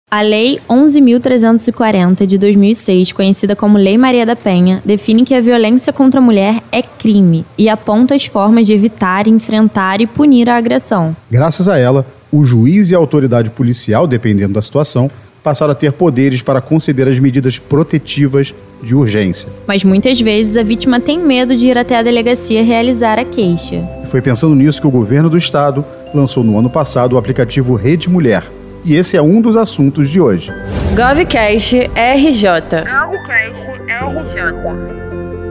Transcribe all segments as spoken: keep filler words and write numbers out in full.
A Lei onze mil trezentos e quarenta, de dois mil e seis, conhecida como Lei Maria da Penha, define que a violência contra a mulher é crime e aponta as formas de evitar, enfrentar e punir a agressão. Graças a ela, o juiz e a autoridade policial, dependendo da situação, passaram a ter poderes para conceder as medidas protetivas de urgência. Mas muitas vezes a vítima tem medo de ir até a delegacia realizar a queixa. E foi pensando nisso que o governo do estado lançou no ano passado o aplicativo Rede Mulher. E esse é um dos assuntos de hoje. GovCast R J. GovCast R J.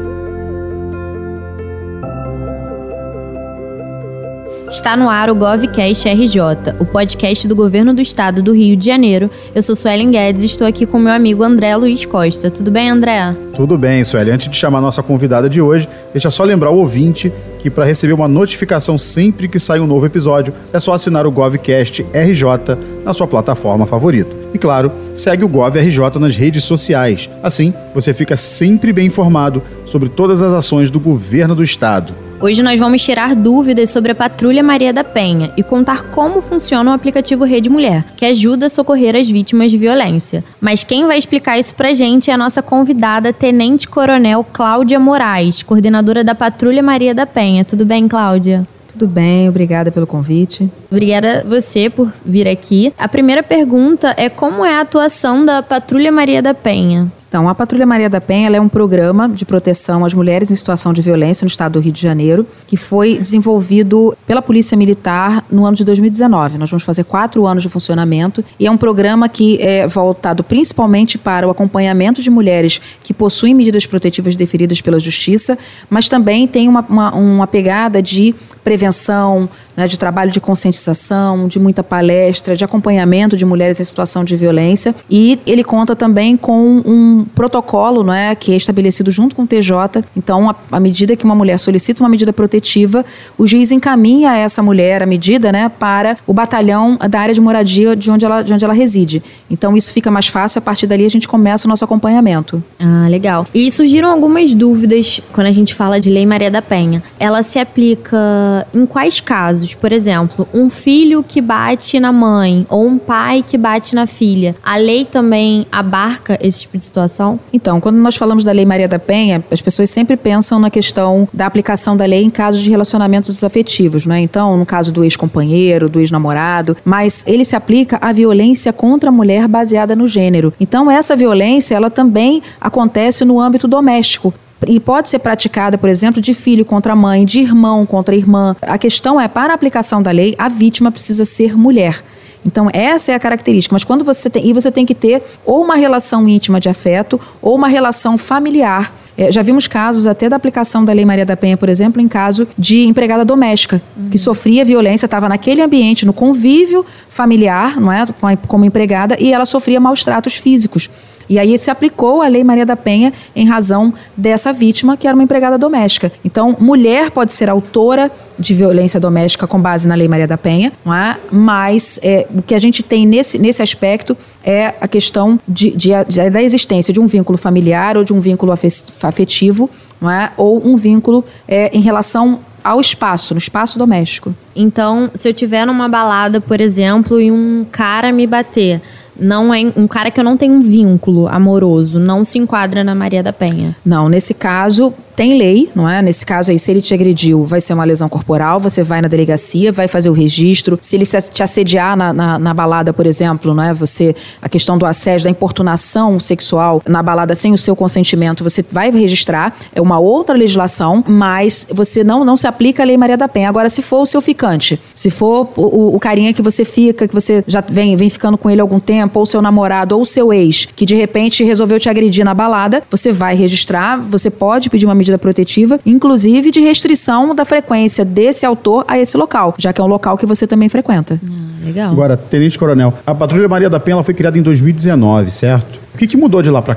Está no ar o GovCast R J, o podcast do Governo do Estado do Rio de Janeiro. Eu sou Suelen Guedes e estou aqui com meu amigo André Luiz Costa. Tudo bem, André? Tudo bem, Suelen. Antes de chamar a nossa convidada de hoje, deixa só lembrar o ouvinte que para receber uma notificação sempre que sai um novo episódio, é só assinar o GovCast R J na sua plataforma favorita. E claro, segue o Gov R J nas redes sociais. Assim, você fica sempre bem informado sobre todas as ações do Governo do Estado. Hoje nós vamos tirar dúvidas sobre a Patrulha Maria da Penha e contar como funciona o aplicativo Rede Mulher, que ajuda a socorrer as vítimas de violência. Mas quem vai explicar isso pra gente é a nossa convidada, Tenente Coronel Cláudia Moraes, coordenadora da Patrulha Maria da Penha. Tudo bem, Cláudia? Tudo bem, obrigada pelo convite. Obrigada a você por vir aqui. A primeira pergunta é como é a atuação da Patrulha Maria da Penha? Então, a Patrulha Maria da Penha ela é um programa de proteção às mulheres em situação de violência no estado do Rio de Janeiro, que foi desenvolvido pela Polícia Militar no ano de dois mil e dezenove. Nós vamos fazer quatro anos de funcionamento e é um programa que é voltado principalmente para o acompanhamento de mulheres que possuem medidas protetivas deferidas pela Justiça, mas também tem uma, uma, uma pegada de prevenção, né, de trabalho de conscientização, de muita palestra, de acompanhamento de mulheres em situação de violência. E ele conta também com um protocolo, né, que é estabelecido junto com o T J. Então, à medida que uma mulher solicita uma medida protetiva, o juiz encaminha essa mulher, a medida, né, para o batalhão da área de moradia de onde ela, de onde ela reside. Então, isso fica mais fácil. A partir dali, a gente começa o nosso acompanhamento. Ah, legal. E surgiram algumas dúvidas quando a gente fala de Lei Maria da Penha. Ela se aplica em quais casos? Por exemplo, um filho que bate na mãe ou um pai que bate na filha. A lei também abarca esse tipo de situação? Então, quando nós falamos da Lei Maria da Penha, as pessoas sempre pensam na questão da aplicação da lei em casos de relacionamentos afetivos, né? Então, no caso do ex-companheiro, do ex-namorado, mas ele se aplica à violência contra a mulher baseada no gênero. Então, essa violência, ela também acontece no âmbito doméstico. E pode ser praticada, por exemplo, de filho contra mãe, de irmão contra irmã. A questão é, para a aplicação da lei, a vítima precisa ser mulher. Então, essa é a característica. Mas quando você tem... E você tem que ter ou uma relação íntima de afeto ou uma relação familiar. É, já vimos casos até da aplicação da Lei Maria da Penha, por exemplo, em caso de empregada doméstica, uhum. que sofria violência, estava naquele ambiente, no convívio familiar, não é? Como empregada, e ela sofria maus tratos físicos. E aí se aplicou a Lei Maria da Penha em razão dessa vítima, que era uma empregada doméstica. Então, mulher pode ser autora de violência doméstica com base na Lei Maria da Penha, não é? Mas é, o que a gente tem nesse, nesse aspecto é a questão de, de, de, da existência de um vínculo familiar ou de um vínculo afetivo, não é? Ou um vínculo é, em relação ao espaço, no espaço doméstico. Então, se eu estiver numa balada, por exemplo, e um cara me bater... Não é um cara que eu não tenho um vínculo amoroso, não se enquadra na Maria da Penha. Não, nesse caso tem lei, não é? Nesse caso aí, se ele te agrediu, vai ser uma lesão corporal, você vai na delegacia, vai fazer o registro. Se ele te assediar na, na, na balada, por exemplo, não é? Você, a questão do assédio, da importunação sexual na balada sem o seu consentimento, você vai registrar, é uma outra legislação, mas você não, não se aplica a Lei Maria da Penha. Agora, se for o seu ficante, se for o, o, o carinha que você fica, que você já vem, vem ficando com ele há algum tempo, ou seu namorado, ou seu ex, que de repente resolveu te agredir na balada, você vai registrar, você pode pedir uma medida protetiva, inclusive de restrição da frequência desse autor a esse local, já que é um local que você também frequenta. Ah, legal. Agora, Tenente Coronel, a Patrulha Maria da Penha ela foi criada em dois mil e dezenove, certo? O que, que mudou de lá para cá?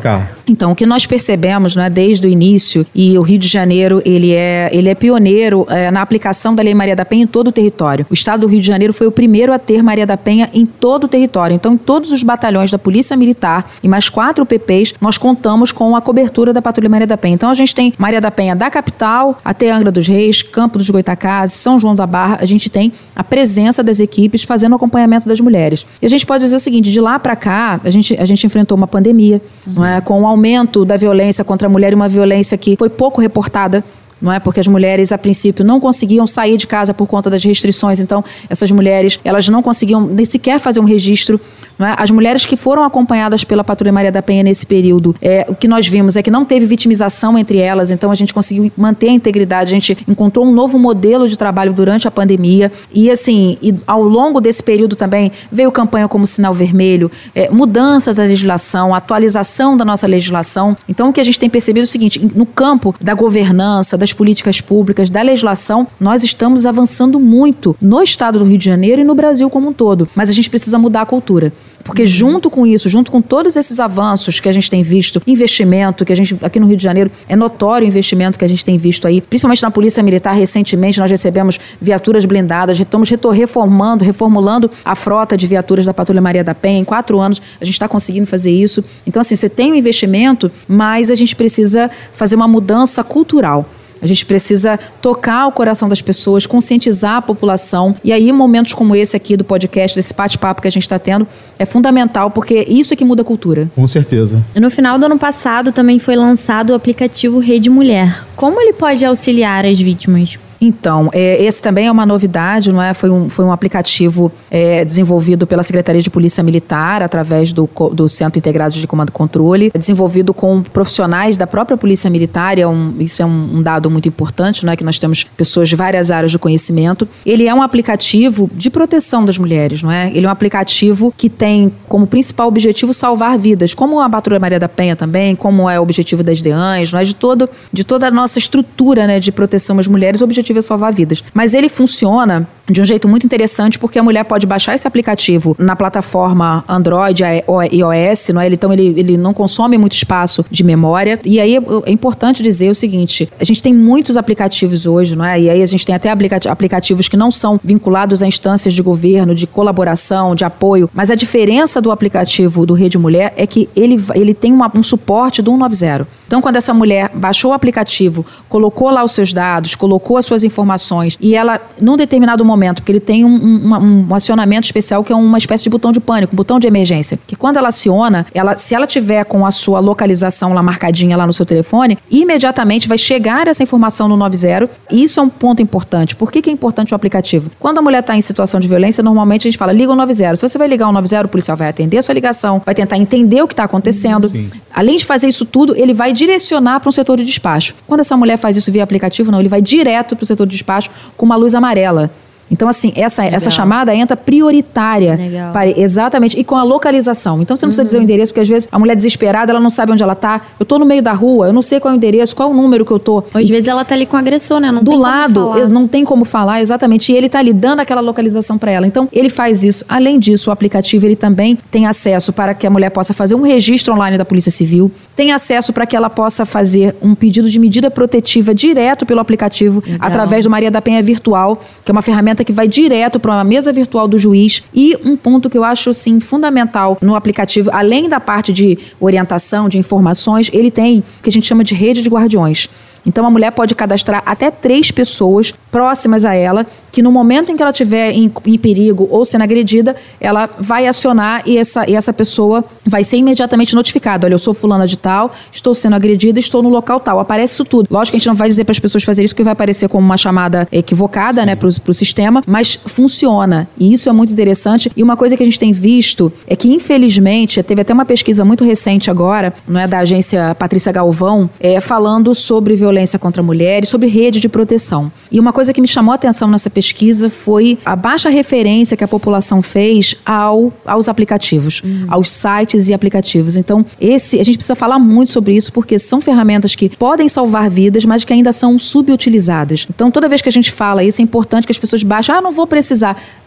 Então, o que nós percebemos, né, desde o início, e o Rio de Janeiro ele é, ele é pioneiro é, na aplicação da Lei Maria da Penha em todo o território. O estado do Rio de Janeiro foi o primeiro a ter Maria da Penha em todo o território. Então, em todos os batalhões da Polícia Militar e mais quatro P Ps, nós contamos com a cobertura da Patrulha Maria da Penha. Então, a gente tem Maria da Penha da capital até Angra dos Reis, Campo dos Goitacazes, São João da Barra. A gente tem a presença das equipes fazendo o acompanhamento das mulheres. E a gente pode dizer o seguinte, de lá para cá, a gente, a gente enfrentou uma pandemia, uhum. não é? Com o aumento da violência contra a mulher e uma violência que foi pouco reportada, não é? Porque as mulheres, a princípio, não conseguiam sair de casa por conta das restrições. Então, essas mulheres, elas não conseguiam nem sequer fazer um registro. Não é? As mulheres que foram acompanhadas pela Patrulha Maria da Penha nesse período, é, o que nós vimos é que não teve vitimização entre elas. Então, a gente conseguiu manter a integridade. A gente encontrou um novo modelo de trabalho durante a pandemia. E, assim, e ao longo desse período também, veio campanha como Sinal Vermelho, é, mudanças da legislação, atualização da nossa legislação. Então, o que a gente tem percebido é o seguinte, no campo da governança, das políticas públicas, da legislação, nós estamos avançando muito no estado do Rio de Janeiro e no Brasil como um todo. Mas a gente precisa mudar a cultura. Porque junto com isso, junto com todos esses avanços que a gente tem visto, investimento, que a gente, aqui no Rio de Janeiro, é notório o investimento que a gente tem visto aí, principalmente na Polícia Militar, recentemente nós recebemos viaturas blindadas, estamos reformando, reformulando a frota de viaturas da Patrulha Maria da Penha. Em quatro anos a gente está conseguindo fazer isso. Então, assim, você tem um investimento, mas a gente precisa fazer uma mudança cultural. A gente precisa tocar o coração das pessoas, conscientizar a população. E aí, momentos como esse aqui do podcast, desse bate-papo que a gente está tendo, é fundamental, porque isso é que muda a cultura. Com certeza. No final do ano passado, também foi lançado o aplicativo Rede Mulher. Como ele pode auxiliar as vítimas? Então, é, esse também é uma novidade, não é? Foi um, foi um aplicativo é, desenvolvido pela Secretaria de Polícia Militar, através do, do Centro Integrado de Comando e Controle, desenvolvido com profissionais da própria Polícia Militar. É um, isso é um, um dado muito importante, não é? Que nós temos pessoas de várias áreas de conhecimento. Ele é um aplicativo de proteção das mulheres, não é? Ele é um aplicativo que tem como principal objetivo salvar vidas, como a Patrulha Maria da Penha também, como é o objetivo das DEANs, não é? De, todo, de toda a nossa estrutura, né, de proteção às mulheres, o objetivo é salvar vidas. Mas ele funciona de um jeito muito interessante, porque a mulher pode baixar esse aplicativo na plataforma Android e iOS, não é? Então ele, ele não consome muito espaço de memória. E aí é importante dizer o seguinte, a gente tem muitos aplicativos hoje, não é? E aí a gente tem até aplicativos que não são vinculados a instâncias de governo, de colaboração, de apoio, mas a diferença do aplicativo do Rede Mulher é que ele, ele tem uma, um suporte do cento e noventa. Então, quando essa mulher baixou o aplicativo, colocou lá os seus dados, colocou as suas informações, e ela, num determinado momento, porque ele tem um, um, um acionamento especial que é uma espécie de botão de pânico, um botão de emergência, que quando ela aciona, ela, se ela tiver com a sua localização lá marcadinha lá no seu telefone, imediatamente vai chegar essa informação no noventa, e isso é um ponto importante. Por que que é importante o aplicativo? Quando a mulher está em situação de violência, normalmente a gente fala, liga o noventa. Se você vai ligar o noventa, o policial vai atender a sua ligação, vai tentar entender o que está acontecendo. Sim. Além de fazer isso tudo, ele vai direcionar para um setor de despacho. Quando essa mulher faz isso via aplicativo, não, ele vai direto para o setor de despacho com uma luz amarela. Então, assim, essa, essa chamada entra prioritária. Legal. Para, exatamente. E com a localização. Então, você não precisa uhum. dizer o endereço, porque às vezes a mulher desesperada, ela não sabe onde ela está. Eu estou no meio da rua, eu não sei qual é o endereço, qual é o número que eu estou. Às vezes ela está ali com o agressor, né? Não do tem lado, como falar. Não tem como falar, exatamente. E ele está ali dando aquela localização para ela. Então, ele faz isso. Além disso, o aplicativo, ele também tem acesso para que a mulher possa fazer um registro online da Polícia Civil. Tem acesso para que ela possa fazer um pedido de medida protetiva direto pelo aplicativo, legal, através do Maria da Penha Virtual, que é uma ferramenta que vai direto para uma mesa virtual do juiz. E um ponto que eu acho, sim, fundamental no aplicativo, além da parte de orientação, de informações, ele tem o que a gente chama de rede de guardiões. Então, a mulher pode cadastrar até três pessoas próximas a ela, que no momento em que ela estiver em, em perigo ou sendo agredida, ela vai acionar e essa, e essa pessoa vai ser imediatamente notificada. Olha, eu sou fulana de tal, estou sendo agredida, estou no local tal. Aparece isso tudo. Lógico que a gente não vai dizer para as pessoas fazerem isso, que vai aparecer como uma chamada equivocada, né, para o sistema, mas funciona. E isso é muito interessante. E uma coisa que a gente tem visto é que, infelizmente, teve até uma pesquisa muito recente agora, não é, da agência Patrícia Galvão, é, falando sobre violência contra mulheres, sobre rede de proteção. E uma coisa que me chamou a atenção nessa pesquisa foi a baixa referência que a população fez ao, aos aplicativos, uhum. aos sites e aplicativos. Então, esse, a gente precisa falar muito sobre isso, porque são ferramentas que podem salvar vidas, mas que ainda são subutilizadas. Então, toda vez que a gente fala isso, é importante que as pessoas baixem. Ah, não vou precisar.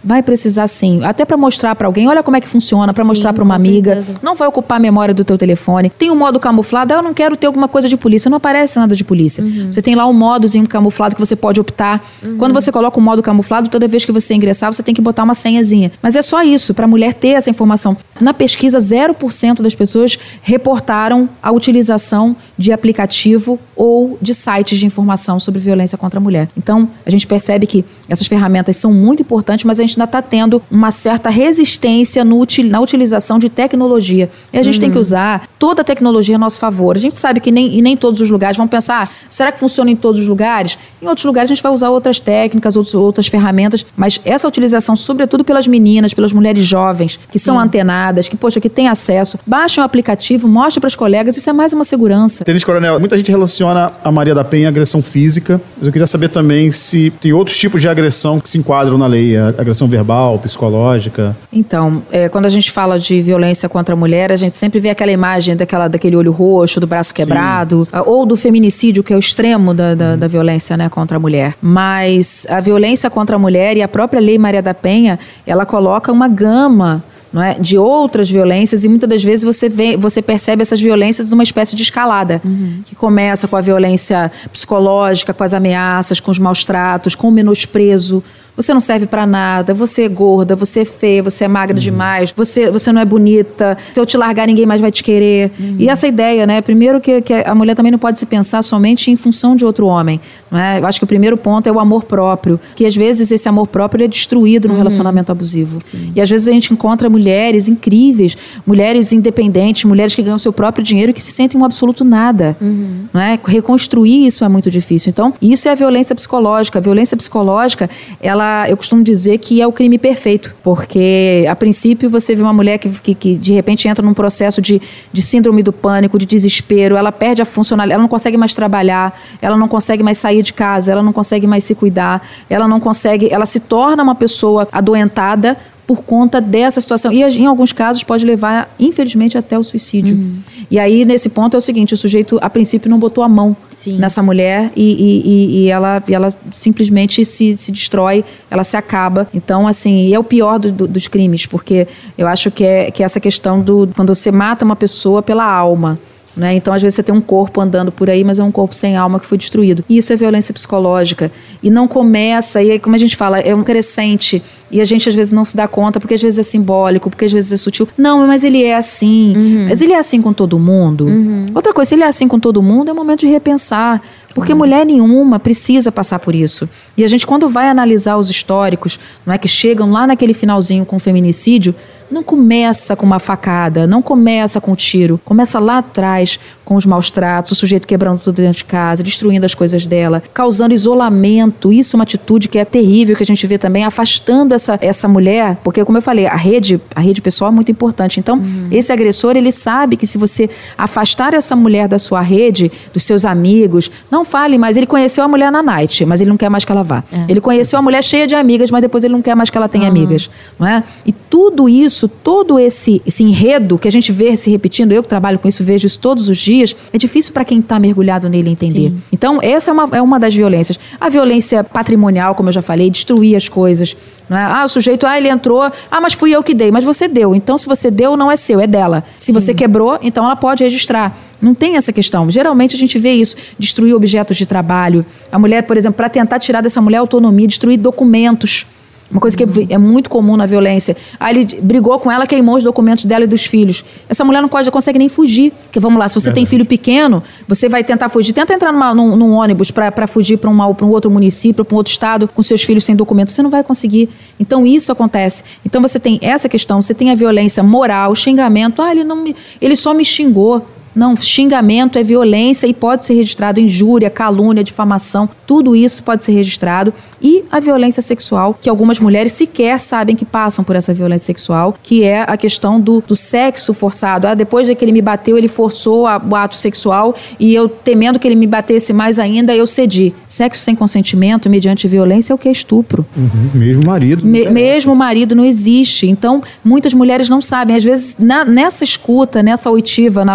Vai precisar sim, até para mostrar para alguém, olha como é que funciona, para mostrar para uma amiga. certeza. Não vai ocupar a memória do teu telefone. Tem um modo camuflado, ah, eu não quero ter alguma coisa de polícia. Não aparece nada de polícia. Uhum. Você tem lá um modozinho camuflado que você pode optar. Uhum. Quando você coloca o modo camuflado, toda vez que você ingressar, você tem que botar uma senhazinha. Mas é só isso, para a mulher ter essa informação. Na pesquisa, zero por cento das pessoas reportaram a utilização de aplicativo ou de sites de informação sobre violência contra a mulher. Então, a gente percebe que essas ferramentas são muito importantes, mas a gente ainda está tendo uma certa resistência no, na utilização de tecnologia. E a gente uhum. tem que usar toda a tecnologia a nosso favor. A gente sabe que nem, em nem todos os lugares vão pensar, ah, será que funciona em todos os lugares? Em outros lugares a gente vai usar outras técnicas, outros, outras ferramentas, mas essa utilização, sobretudo pelas meninas, pelas mulheres jovens, que são Sim. antenadas, que, poxa, que têm acesso, baixem o aplicativo, mostrem para as colegas, isso é mais uma segurança. Tenente Coronel, muita gente relaciona a Maria da Penha à agressão física, mas eu queria saber também se tem outros tipos de agressão que se enquadram na lei, a agressão verbal, psicológica. Então, é, quando a gente fala de violência contra a mulher, a gente sempre vê aquela imagem daquela, daquele olho roxo, do braço quebrado, Sim. ou do feminicídio, que é o extremo da, da, uhum. da violência, né, contra a mulher. Mas a violência contra a mulher e a própria Lei Maria da Penha, ela coloca uma gama, não é, de outras violências, e muitas das vezes você, vê, você percebe essas violências numa espécie de escalada, uhum. que começa com a violência psicológica, com as ameaças, com os maus tratos, com o menosprezo. Você não serve pra nada, você é gorda, você é feia, você é magra uhum. demais, você, você não é bonita, se eu te largar ninguém mais vai te querer. Uhum. E essa ideia, né, primeiro que, que a mulher também não pode se pensar somente em função de outro homem, não é? Eu acho que o primeiro ponto é o amor próprio, que às vezes esse amor próprio é destruído no uhum. relacionamento abusivo. Sim. E às vezes a gente encontra mulheres incríveis, mulheres independentes, mulheres que ganham seu próprio dinheiro e que se sentem um absoluto nada, uhum. não é? Reconstruir isso é muito difícil. Então, isso é a violência psicológica. A violência psicológica, ela eu costumo dizer que é o crime perfeito, porque a princípio você vê uma mulher que, que, que de repente entra num processo de, de síndrome do pânico, de desespero, ela perde a funcionalidade, ela não consegue mais trabalhar, ela não consegue mais sair de casa, ela não consegue mais se cuidar, ela não consegue, ela se torna uma pessoa adoentada por conta dessa situação. E em alguns casos pode levar, infelizmente, até o suicídio. Uhum. E aí, nesse ponto, é o seguinte, o sujeito, a princípio, não botou a mão Sim. nessa mulher e, e, e, ela, e ela simplesmente se, se destrói, ela se acaba. Então, assim, e é o pior do, do, dos crimes, porque eu acho que é, que é essa questão do... Quando você mata uma pessoa pela alma, né? Então, às vezes, você tem um corpo andando por aí, mas é um corpo sem alma que foi destruído. E isso é violência psicológica. E não começa, e aí, como a gente fala, é um crescente. E a gente, às vezes, não se dá conta, porque às vezes é simbólico, porque às vezes é sutil. Não, mas ele é assim. Uhum. Mas ele é assim com todo mundo. Uhum. Outra coisa, se ele é assim com todo mundo, é o momento de repensar. Porque uhum. mulher nenhuma precisa passar por isso. E a gente, quando vai analisar os históricos, não é, que chegam lá naquele finalzinho com o feminicídio, não começa com uma facada, não começa com um tiro, começa lá atrás com os maus tratos, o sujeito quebrando tudo dentro de casa, destruindo as coisas dela, causando isolamento. Isso é uma atitude que é terrível, que a gente vê também, afastando essa, essa mulher, porque, como eu falei, a rede, a rede pessoal é muito importante. Então, uhum. esse agressor, ele sabe que se você afastar essa mulher da sua rede, dos seus amigos, não fale mais, ele conheceu a mulher na night, mas ele não quer mais que ela vá. É. Ele conheceu a mulher cheia de amigas, mas depois ele não quer mais que ela tenha uhum. amigas, não é? E tudo isso, todo esse, esse enredo que a gente vê se repetindo, eu que trabalho com isso, vejo isso todos os dias, é difícil para quem está mergulhado nele entender. Sim. Então, essa é uma, é uma das violências. A violência patrimonial, como eu já falei, destruir as coisas. Não é? Ah, o sujeito, ah, ele entrou, ah, mas fui eu que dei. Mas você deu. Então, se você deu, não é seu, é dela. Se Sim. você quebrou, então ela pode registrar. Não tem essa questão. Geralmente a gente vê isso, destruir objetos de trabalho. A mulher, por exemplo, para tentar tirar dessa mulher autonomia, destruir documentos. Uma coisa que é muito comum na violência. Aí ele brigou com ela, queimou os documentos dela e dos filhos. Essa mulher não pode, consegue nem fugir. Porque vamos lá, se você é tem filho pequeno, você vai tentar fugir. Tenta entrar numa, num, num ônibus para fugir para um outro município, para um outro estado, com seus filhos sem documento. Você não vai conseguir. Então isso acontece. Então você tem essa questão, você tem a violência moral, xingamento. Ah, ele, não me, ele só me xingou. Não, xingamento é violência e pode ser registrado injúria, calúnia, difamação, tudo isso pode ser registrado. E a violência sexual, que algumas mulheres sequer sabem que passam por essa violência sexual, que é a questão do, do sexo forçado. Ah, depois de que ele me bateu, ele forçou a, o ato sexual e eu, temendo que ele me batesse mais ainda, eu cedi. Sexo sem consentimento, mediante violência, é o que é estupro. Uhum, mesmo marido. Me, mesmo marido não existe. Então, muitas mulheres não sabem. Às vezes, na, nessa escuta, nessa oitiva, na, que a gente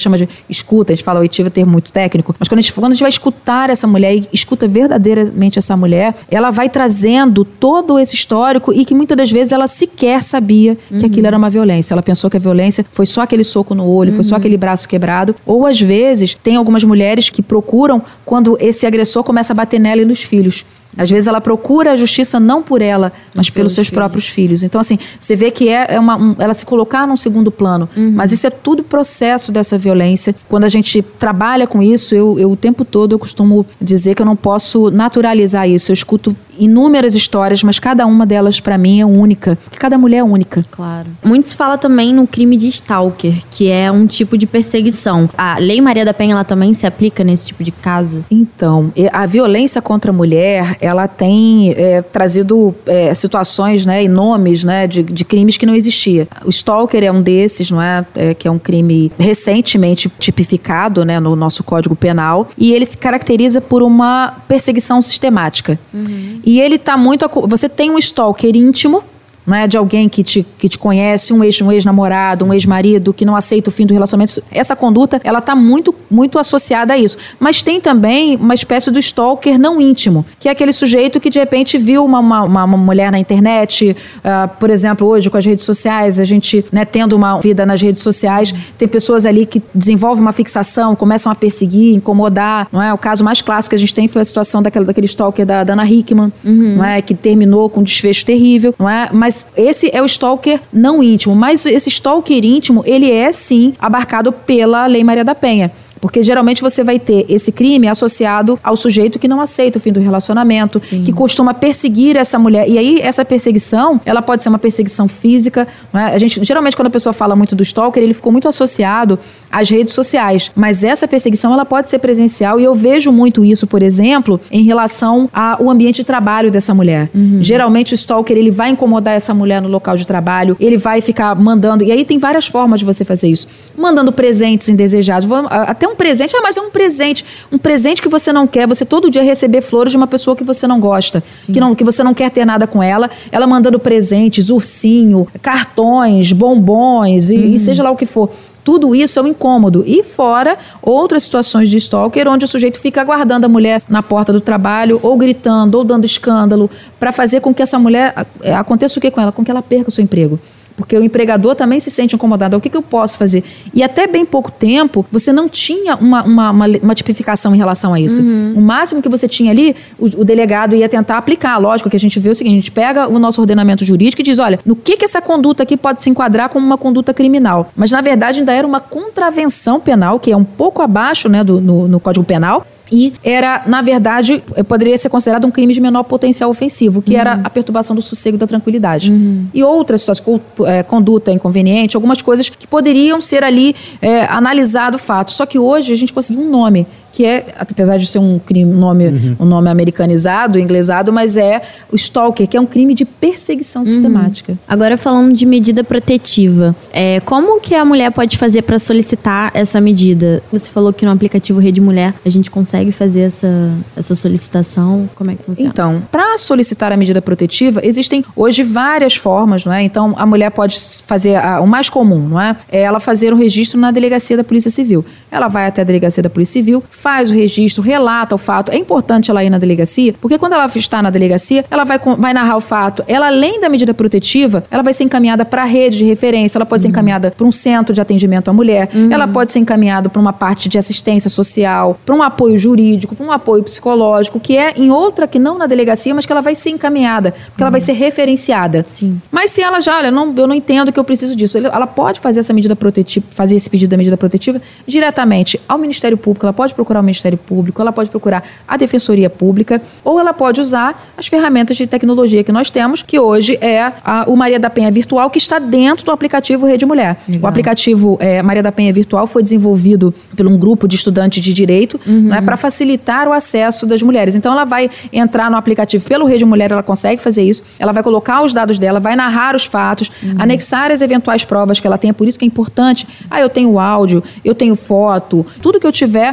gente chama de escuta, a gente fala oitiva, é termo muito técnico, mas quando a, gente, quando a gente vai escutar essa mulher e escuta verdadeiramente essa mulher, ela vai trazendo todo esse histórico e que muitas das vezes ela sequer sabia uhum. que aquilo era uma violência. Ela pensou que a violência foi só aquele soco no olho, uhum. foi só aquele braço quebrado. Ou às vezes, tem algumas mulheres que procuram quando esse agressor começa a bater nela e nos filhos. Às vezes ela procura a justiça não por ela, mas pelos, pelos seus filhos. próprios filhos. Então, assim, você vê que é, é uma, um, ela se colocar num segundo plano. Uhum. Mas isso é tudo processo dessa violência. Quando a gente trabalha com isso, eu, eu o tempo todo eu costumo dizer que eu não posso naturalizar isso. Eu escuto inúmeras histórias, mas cada uma delas, pra mim, é única. Porque cada mulher é única. Claro. Muito se fala também no crime de stalker, que é um tipo de perseguição. A Lei Maria da Penha, ela também se aplica nesse tipo de caso? Então, a violência contra a mulher, ela tem é, trazido é, situações, né, e nomes, né, de, de crimes que não existia. O stalker é um desses, não é? é? Que é um crime recentemente tipificado, né, no nosso Código Penal. E ele se caracteriza por uma perseguição sistemática. Uhum. E ele está muito... Você tem um stalker íntimo, não é, de alguém que te, que te conhece, um, ex, um ex-namorado, um ex-marido que não aceita o fim do relacionamento. Essa conduta, ela está muito, muito associada a isso. Mas tem também uma espécie do stalker não íntimo, que é aquele sujeito que de repente viu uma, uma, uma mulher na internet, uh, por exemplo, hoje com as redes sociais, a gente, né, tendo uma vida nas redes sociais, tem pessoas ali que desenvolvem uma fixação, começam a perseguir, incomodar, não é? O caso mais clássico que a gente tem foi a situação daquela, daquele stalker da, da Ana Hickman, uhum. não é? Que terminou com um desfecho terrível, não é? Mas esse é o stalker não íntimo, mas esse stalker íntimo, ele é sim abarcado pela Lei Maria da Penha. Porque geralmente você vai ter esse crime associado ao sujeito que não aceita o fim do relacionamento, sim. que costuma perseguir essa mulher. E aí, essa perseguição, ela pode ser uma perseguição física. Não é? A gente, geralmente, quando a pessoa fala muito do stalker, ele ficou muito associado às redes sociais. Mas essa perseguição, ela pode ser presencial. E eu vejo muito isso, por exemplo, em relação ao ambiente de trabalho dessa mulher. Uhum. Geralmente, o stalker, ele vai incomodar essa mulher no local de trabalho. Ele vai ficar mandando... E aí, tem várias formas de você fazer isso. Mandando presentes indesejados. Até um presente, ah, mas é um presente. Um presente que você não quer. Você todo dia receber flores de uma pessoa que você não gosta. Que, não, que você não quer ter nada com ela. Ela mandando presentes, ursinho, cartões, bombons e, uhum. e seja lá o que for. Tudo isso é um incômodo. E fora outras situações de stalker, onde o sujeito fica aguardando a mulher na porta do trabalho, ou gritando, ou dando escândalo, para fazer com que essa mulher... Aconteça o que com ela? Com que ela perca o seu emprego. Porque o empregador também se sente incomodado. O que, que eu posso fazer? E até bem pouco tempo, você não tinha uma, uma, uma, uma tipificação em relação a isso. Uhum. O máximo que você tinha ali, o, o delegado ia tentar aplicar. Lógico que a gente vê o seguinte, a gente pega o nosso ordenamento jurídico e diz, olha, no que, que essa conduta aqui pode se enquadrar como uma conduta criminal? Mas, na verdade, ainda era uma contravenção penal, que é um pouco abaixo, né, do, no, no Código Penal. E era, na verdade, poderia ser considerado um crime de menor potencial ofensivo, que uhum. era a perturbação do sossego e da tranquilidade. Uhum. E outras situações, é, conduta inconveniente, algumas coisas que poderiam ser ali é, analisado o fato. Só que hoje a gente conseguiu um nome, que é, apesar de ser um crime, um nome, uhum. um nome americanizado, inglesado, mas é o stalker, que é um crime de perseguição sistemática. Uhum. Agora, falando de medida protetiva, é, como que a mulher pode fazer para solicitar essa medida? Você falou que no aplicativo Rede Mulher a gente consegue fazer essa, essa solicitação. Como é que funciona? Então, para solicitar a medida protetiva, existem hoje várias formas, não é? Então, a mulher pode fazer, a, o mais comum, não é? É ela fazer o registro na delegacia da Polícia Civil. Ela vai até a delegacia da Polícia Civil, faz o registro, relata o fato. É importante ela ir na delegacia, porque quando ela está na delegacia, ela vai, vai narrar o fato. Ela, além da medida protetiva, ela vai ser encaminhada para a rede de referência, ela pode uhum. ser encaminhada para um centro de atendimento à mulher, uhum. ela pode ser encaminhada para uma parte de assistência social, para um apoio jurídico, para um apoio psicológico, que é em outra, que não na delegacia, mas que ela vai ser encaminhada, porque uhum. ela vai ser referenciada. Sim. Mas se ela já, olha, não, eu não entendo que eu preciso disso, ela pode fazer essa medida protetiva, fazer esse pedido da medida protetiva diretamente ao Ministério Público, ela pode procurar o Ministério Público, ela pode procurar a Defensoria Pública, ou ela pode usar as ferramentas de tecnologia que nós temos, que hoje é a, o Maria da Penha Virtual, que está dentro do aplicativo Rede Mulher. Legal. O aplicativo é, Maria da Penha Virtual foi desenvolvido por um grupo de estudantes de direito, uhum. né, para facilitar o acesso das mulheres. Então ela vai entrar no aplicativo pelo Rede Mulher, ela consegue fazer isso, ela vai colocar os dados dela, vai narrar os fatos, uhum. anexar as eventuais provas que ela tem, é por isso que é importante. Ah, eu tenho áudio, eu tenho foto, tudo que eu tiver, eu coloco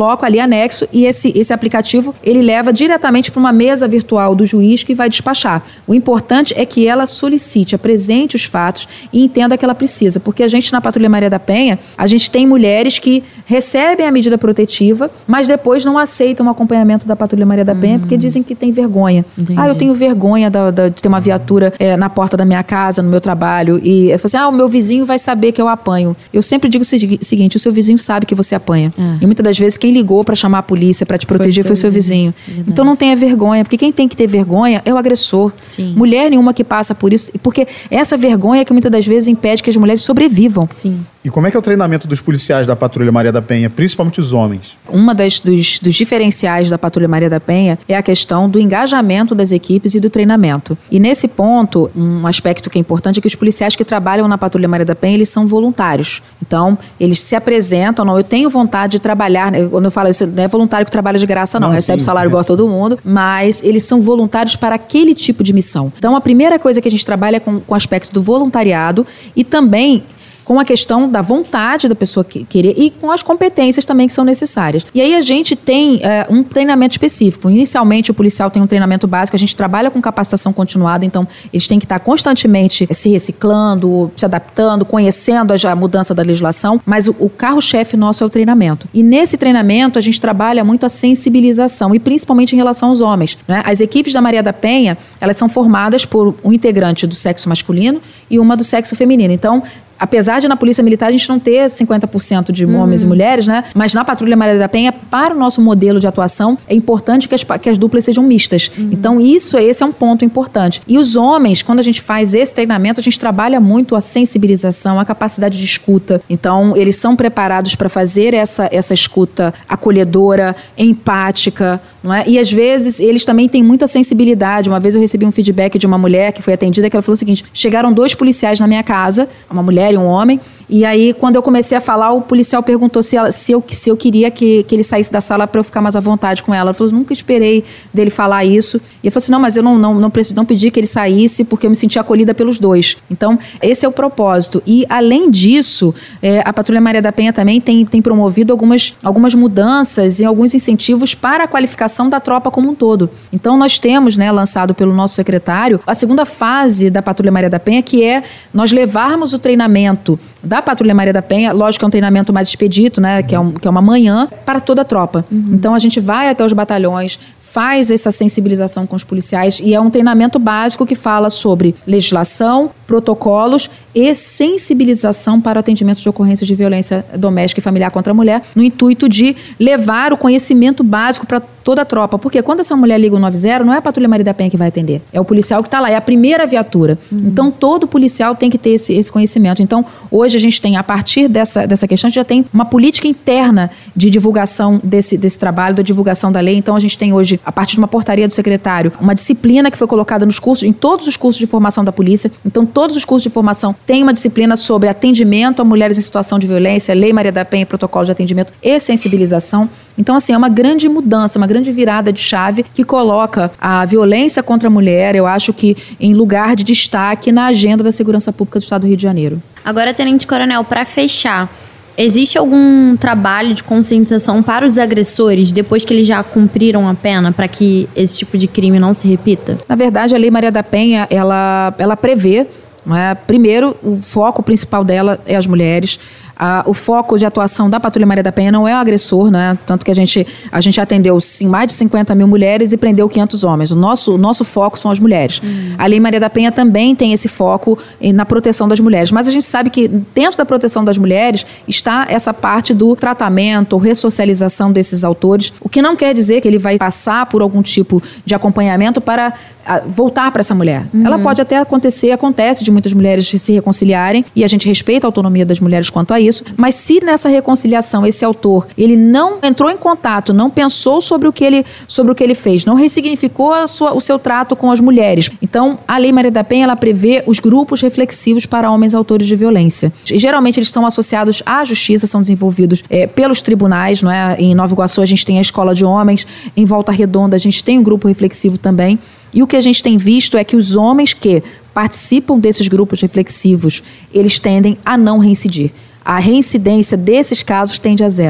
coloco ali anexo e esse, esse aplicativo, ele leva diretamente para uma mesa virtual do juiz que vai despachar. O importante é que ela solicite, apresente os fatos e entenda que ela precisa, porque a gente na Patrulha Maria da Penha, a gente tem mulheres que recebem a medida protetiva, mas depois não aceitam o acompanhamento da Patrulha Maria da Penha, uhum. porque dizem que tem vergonha. Entendi. Ah, eu tenho vergonha da, da, de ter uma viatura é, na porta da minha casa, no meu trabalho, e eu falo assim, ah, o meu vizinho vai saber que eu apanho. Eu sempre digo o seguinte, o seu vizinho sabe que você apanha. É. E muitas das vezes quem ligou para chamar a polícia, para te proteger, foi o seu vizinho. vizinho. Então não tenha vergonha, porque quem tem que ter vergonha é o agressor. Sim. Mulher nenhuma que passa por isso, porque essa vergonha é que muitas das vezes impede que as mulheres sobrevivam. Sim. E como é que é o treinamento dos policiais da Patrulha Maria da Penha, principalmente os homens? Uma das, dos, dos diferenciais da Patrulha Maria da Penha é a questão do engajamento das equipes e do treinamento. E nesse ponto, um aspecto que é importante é que os policiais que trabalham na Patrulha Maria da Penha, eles são voluntários. Então, eles se apresentam, não, eu tenho vontade de trabalhar, quando eu falo isso, não é voluntário que trabalha de graça não, não recebe sim, salário é. igual a todo mundo, mas eles são voluntários para aquele tipo de missão. Então, a primeira coisa que a gente trabalha é com, com o aspecto do voluntariado e também com a questão da vontade da pessoa querer e com as competências também que são necessárias. E aí a gente tem é, um treinamento específico. Inicialmente o policial tem um treinamento básico, a gente trabalha com capacitação continuada, então eles têm que estar constantemente se reciclando, se adaptando, conhecendo a, a mudança da legislação, mas o, o carro-chefe nosso é o treinamento. E nesse treinamento a gente trabalha muito a sensibilização e principalmente em relação aos homens, né? As equipes da Maria da Penha, elas são formadas por um integrante do sexo masculino e uma do sexo feminino. Então, apesar de na Polícia Militar a gente não ter cinquenta por cento de homens uhum. e mulheres, né? Mas na Patrulha Maria da Penha, para o nosso modelo de atuação, é importante que as, que as duplas sejam mistas. Uhum. Então, isso, esse é um ponto importante. E os homens, quando a gente faz esse treinamento, a gente trabalha muito a sensibilização, a capacidade de escuta. Então, eles são preparados para fazer essa, essa escuta acolhedora, empática, não é? E às vezes eles também têm muita sensibilidade. Uma vez eu recebi um feedback de uma mulher que foi atendida, que ela falou o seguinte: chegaram dois policiais na minha casa, uma mulher e um homem, e aí quando eu comecei a falar, o policial perguntou se, ela, se, eu, se eu queria que, que ele saísse da sala para eu ficar mais à vontade com ela. Ela falou, nunca esperei dele falar isso. E eu falei assim, não, mas eu não, não, não, preciso, não pedi que ele saísse porque eu me senti acolhida pelos dois. Então, esse é o propósito. E, além disso, é, a Patrulha Maria da Penha também tem, tem promovido algumas, algumas mudanças e alguns incentivos para a qualificação da tropa como um todo. Então, nós temos, né, lançado pelo nosso secretário, a segunda fase da Patrulha Maria da Penha, que é nós levarmos o treinamento da Patrulha Maria da Penha, lógico que é um treinamento mais expedito, né, que é, um, que é uma manhã, para toda a tropa. Uhum. Então, a gente vai até os batalhões, faz essa sensibilização com os policiais e é um treinamento básico que fala sobre legislação, protocolos e sensibilização para o atendimento de ocorrências de violência doméstica e familiar contra a mulher, no intuito de levar o conhecimento básico para toda a tropa. Porque quando essa mulher liga o noventa, não é a Patrulha Maria da Penha que vai atender, é o policial que está lá, é a primeira viatura. Uhum. Então, todo policial tem que ter esse, esse conhecimento. Então, hoje a gente tem, a partir dessa, dessa questão, a gente já tem uma política interna de divulgação desse, desse trabalho, da divulgação da lei. Então, a gente tem hoje, a partir de uma portaria do secretário, uma disciplina que foi colocada nos cursos, em todos os cursos de formação da polícia. Então, todos os cursos de formação têm uma disciplina sobre atendimento a mulheres em situação de violência, Lei Maria da Penha, protocolo de atendimento e sensibilização. Então, assim, é uma grande mudança, uma grande virada de chave que coloca a violência contra a mulher, eu acho que em lugar de destaque na agenda da segurança pública do Estado do Rio de Janeiro. Agora, Tenente Coronel, para fechar, existe algum trabalho de conscientização para os agressores depois que eles já cumpriram a pena para que esse tipo de crime não se repita? Na verdade, a Lei Maria da Penha, ela, ela prevê, não é? Primeiro, o foco principal dela é as mulheres. Ah, o foco de atuação da Patrulha Maria da Penha não é o agressor, né? Tanto que a gente, a gente atendeu sim, mais de cinquenta mil mulheres e prendeu quinhentos homens. O nosso, o nosso foco são as mulheres. Uhum. A Lei Maria da Penha também tem esse foco na proteção das mulheres. Mas a gente sabe que dentro da proteção das mulheres está essa parte do tratamento, ressocialização desses autores, o que não quer dizer que ele vai passar por algum tipo de acompanhamento para voltar para essa mulher. Uhum. Ela pode até acontecer, acontece de muitas mulheres se reconciliarem e a gente respeita a autonomia das mulheres quanto a isso, mas se nessa reconciliação esse autor, ele não entrou em contato, não pensou sobre o que ele, sobre o que ele fez, não ressignificou a sua, o seu trato com as mulheres. Então, a Lei Maria da Penha, ela prevê os grupos reflexivos para homens autores de violência. E, geralmente eles são associados à justiça, são desenvolvidos é, pelos tribunais, não é? Em Nova Iguaçu a gente tem a Escola de Homens, em Volta Redonda a gente tem um grupo reflexivo também. E o que a gente tem visto é que os homens que participam desses grupos reflexivos, eles tendem a não reincidir. A reincidência desses casos tende a zero.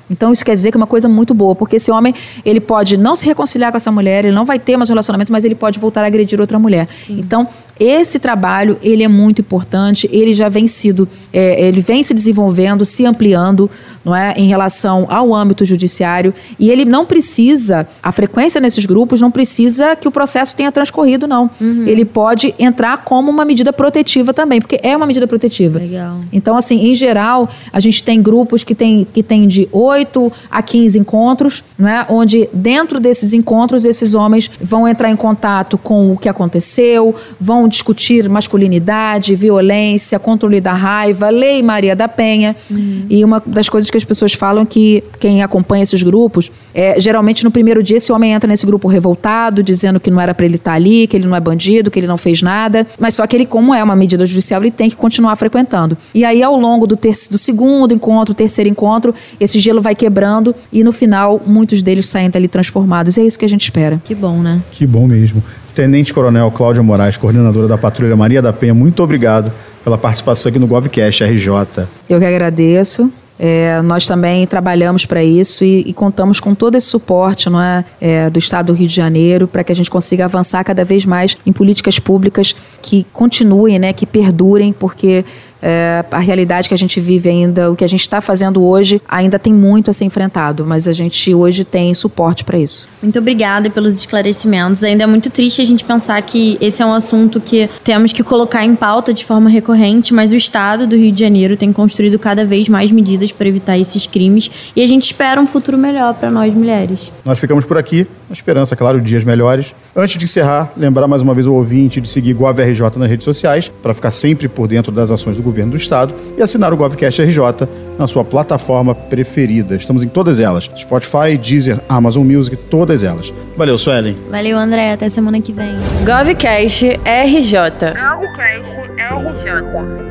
Então isso quer dizer que é uma coisa muito boa, porque esse homem, ele pode não se reconciliar com essa mulher, ele não vai ter mais relacionamento, mas ele pode voltar a agredir outra mulher. Sim. Então, esse trabalho, ele é muito importante, ele já vem sido, é, ele vem se desenvolvendo, se ampliando, não é, em relação ao âmbito judiciário, e ele não precisa, a frequência nesses grupos não precisa que o processo tenha transcorrido, não. Uhum. Ele pode entrar como uma medida protetiva também, porque é uma medida protetiva. Legal. Então, assim, em geral, a gente tem grupos que tem, que tem de oito a quinze encontros, não é, onde dentro desses encontros, esses homens vão entrar em contato com o que aconteceu, vão discutir masculinidade, violência, controle da raiva, Lei Maria da Penha. Uhum. E uma das coisas que as pessoas falam que quem acompanha esses grupos, é, geralmente no primeiro dia esse homem entra nesse grupo revoltado, dizendo que não era para ele estar ali, que ele não é bandido, que ele não fez nada, mas só que ele, como é uma medida judicial, ele tem que continuar frequentando. E aí ao longo do, ter- do segundo encontro, terceiro encontro, esse gelo vai quebrando e no final muitos deles saem dali transformados. E é isso que a gente espera. Que bom, né? Que bom mesmo. Tenente Coronel Cláudia Moraes, coordenadora da Patrulha Maria da Penha, muito obrigado pela participação aqui no GovCast R J. Eu que agradeço. É, nós também trabalhamos para isso e, e contamos com todo esse suporte, não é, é, do Estado do Rio de Janeiro para que a gente consiga avançar cada vez mais em políticas públicas que continuem, né, que perdurem, porque é, a realidade que a gente vive ainda, o que a gente está fazendo hoje, ainda tem muito a ser enfrentado, mas a gente hoje tem suporte para isso. Muito obrigada pelos esclarecimentos. Ainda é muito triste a gente pensar que esse é um assunto que temos que colocar em pauta de forma recorrente, mas o Estado do Rio de Janeiro tem construído cada vez mais medidas para evitar esses crimes e a gente espera um futuro melhor para nós mulheres. Nós ficamos por aqui, na esperança, claro, de dias melhores. Antes de encerrar, lembrar mais uma vez o ouvinte de seguir GovRJ nas redes sociais para ficar sempre por dentro das ações do governo do Estado e assinar o GovCast R J na sua plataforma preferida. Estamos em todas elas, Spotify, Deezer, Amazon Music, todas elas. Valeu, Suelen. Valeu, André. Até semana que vem. GovCast R J. GovCast R J.